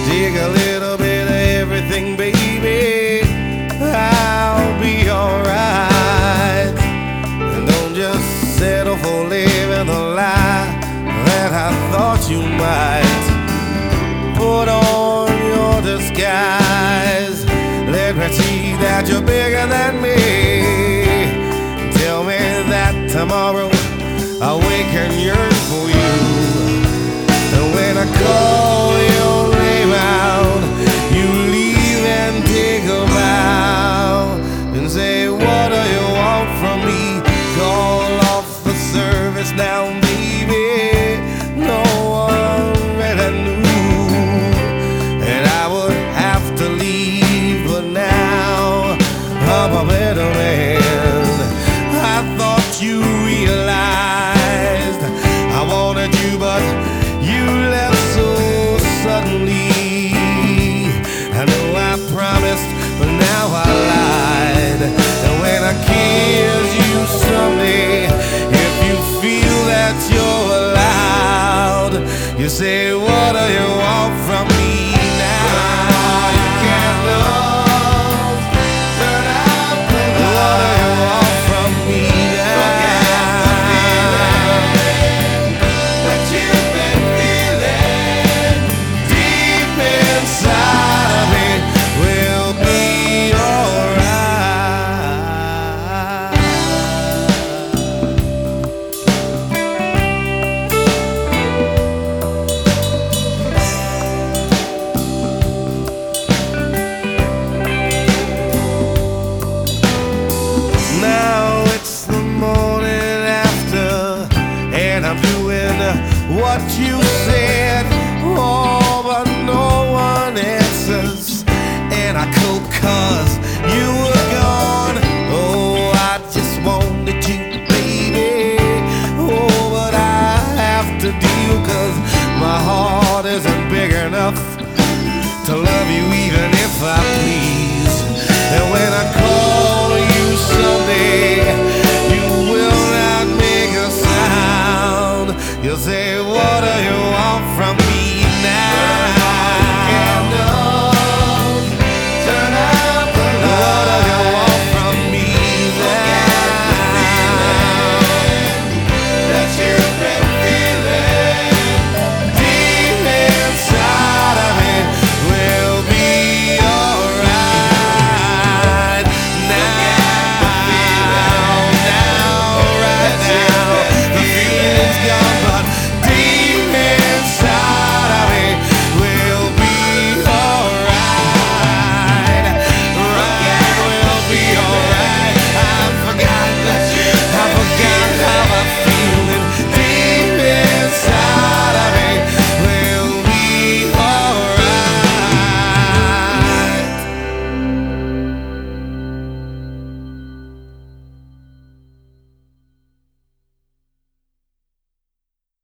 Take a little bit of everything, baby, I'll be alright. And don't just settle for living the lie that I thought you might. Put on your disguise, let me see that you're bigger than me. Tell me that tomorrow I'll wake and yearn for you. And when I call your name out, you leave and take a bow and say, what do you want from me? Call off the service now, baby. No one really knew, and I would have to leave, but now I'm a better man. I thought you realized I wanted you, but you left so suddenly. I know I promised, but now I lied. And when I kiss you someday, if you feel that you're allowed, you say, what do you want from me now? You can't love, turn out the light. What do you want from me now? That you've been feeling deep inside of me will be Now it's the morning after, and I'm doing what you said. Oh, but no one answers, and I cope 'cause you were gone. Oh, I just wanted you, baby. Oh, but I have to deal 'cause my heart isn't big enough to love you even if I please.